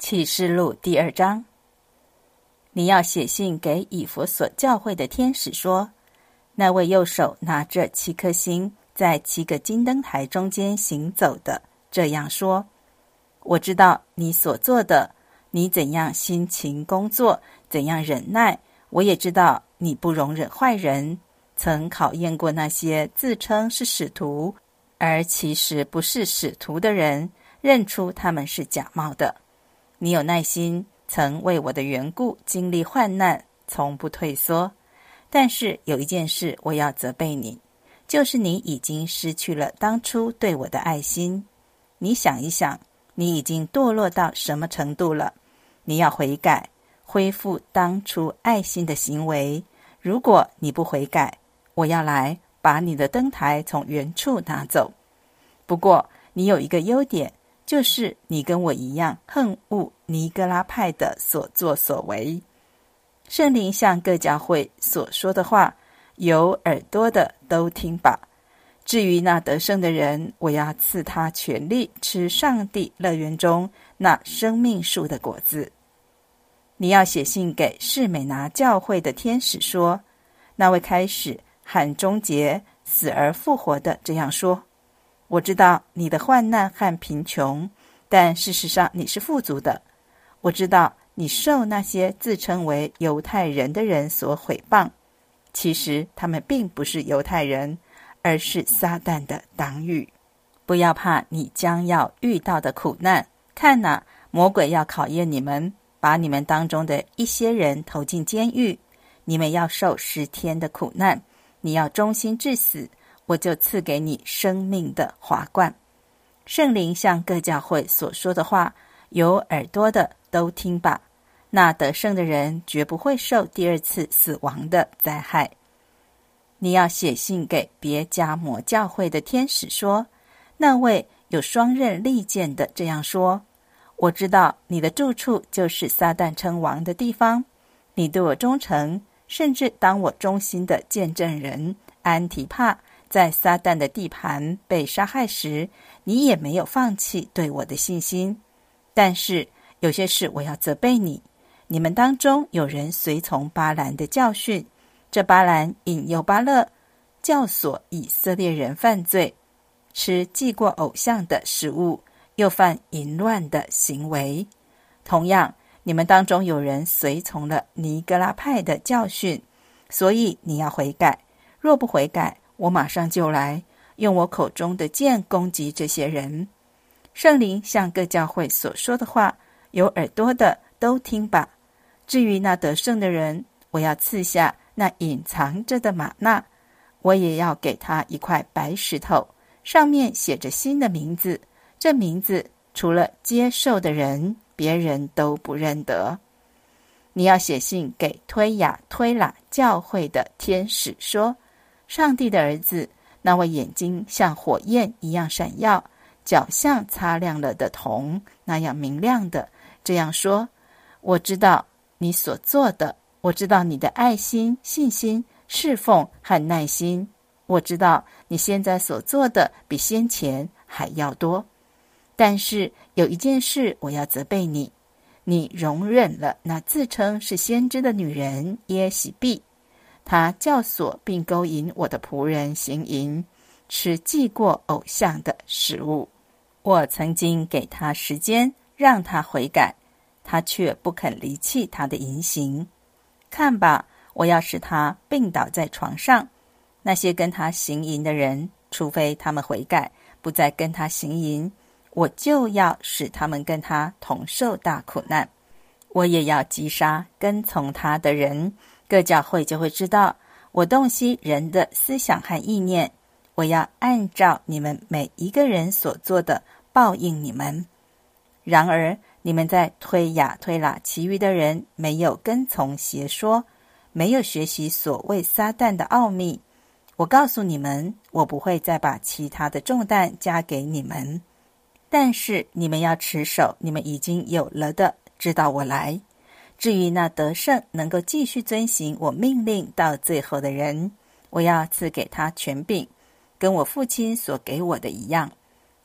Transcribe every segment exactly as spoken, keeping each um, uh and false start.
启示录第二章，你要写信给以弗所教会的天使说，那位右手拿着七颗星，在七个金灯台中间行走的，这样说：我知道你所做的，你怎样辛勤工作，怎样忍耐，我也知道你不容忍坏人，曾考验过那些自称是使徒，而其实不是使徒的人，认出他们是假冒的。你有耐心，曾为我的缘故经历患难，从不退缩。但是有一件事我要责备你，就是你已经失去了当初对我的爱心。你想一想，你已经堕落到什么程度了？你要悔改，恢复当初爱心的行为。如果你不悔改，我要来把你的灯台从原处拿走。不过你有一个优点，就是你跟我一样恨恶尼哥拉派的所作所为。圣灵向各教会所说的话，有耳朵的都听吧。至于那得胜的人，我要赐他权力吃上帝乐园中那生命树的果子。你要写信给士美拿教会的天使说，那位开始和终结死而复活的这样说：我知道你的患难和贫穷，但事实上你是富足的。我知道你受那些自称为犹太人的人所毁谤，其实他们并不是犹太人，而是撒旦的党羽。不要怕你将要遇到的苦难，看哪，魔鬼要考验你们，把你们当中的一些人投进监狱，你们要受十天的苦难，你要忠心至死，我就赐给你生命的华冠。圣灵向各教会所说的话，有耳朵的都听吧。那得胜的人绝不会受第二次死亡的灾害。你要写信给别迦摩教会的天使说，那位有双刃利剑的这样说：我知道你的住处就是撒旦称王的地方，你对我忠诚，甚至当我忠心的见证人安提帕在撒旦的地盘被杀害时，你也没有放弃对我的信心。但是有些事我要责备你，你们当中有人随从巴兰的教训，这巴兰引诱巴勒，教唆以色列人犯罪，吃祭过偶像的食物，又犯淫乱的行为。同样，你们当中有人随从了尼哥拉派的教训，所以你要悔改。若不悔改，我马上就来，用我口中的剑攻击这些人。圣灵向各教会所说的话，有耳朵的都听吧。至于那得胜的人，我要赐下那隐藏着的玛纳，我也要给他一块白石头，上面写着新的名字，这名字除了接受的人，别人都不认得。你要写信给推雅推喇教会的天使说，上帝的儿子，那位眼睛像火焰一样闪耀，脚像擦亮了的铜那样明亮的，这样说：我知道你所做的，我知道你的爱心、信心、侍奉和耐心，我知道你现在所做的比先前还要多。但是有一件事我要责备你，你容忍了那自称是先知的女人耶洗必，她教唆并勾引我的仆人行淫，吃祭过偶像的食物。我曾经给她时间让她悔改，她却不肯离弃她的淫行。看吧，我要使她病倒在床上，那些跟她行淫的人，除非他们悔改，不再跟她行淫，我就要使他们跟她同受大苦难。我也要击杀跟从她的人。各教会就会知道我洞悉人的思想和意念，我要按照你们每一个人所做的报应你们。然而你们在推雅推喇其余的人没有跟从邪说，没有学习所谓撒旦的奥秘，我告诉你们，我不会再把其他的重担加给你们。但是你们要持守你们已经有了的，直到我来。至于那得胜能够继续遵行我命令到最后的人，我要赐给他权柄，跟我父亲所给我的一样。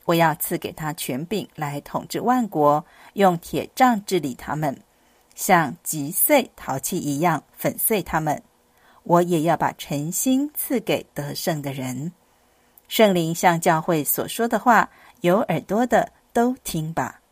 我要赐给他权柄来统治万国，用铁杖治理他们，像击碎陶器一样粉碎他们。我也要把诚心赐给得胜的人。圣灵向教会所说的话，有耳朵的都听吧。